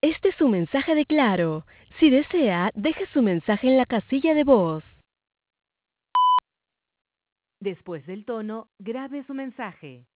Este es su mensaje de Claro. Si desea, deje su mensaje en la casilla de voz. Después del tono, grabe su mensaje.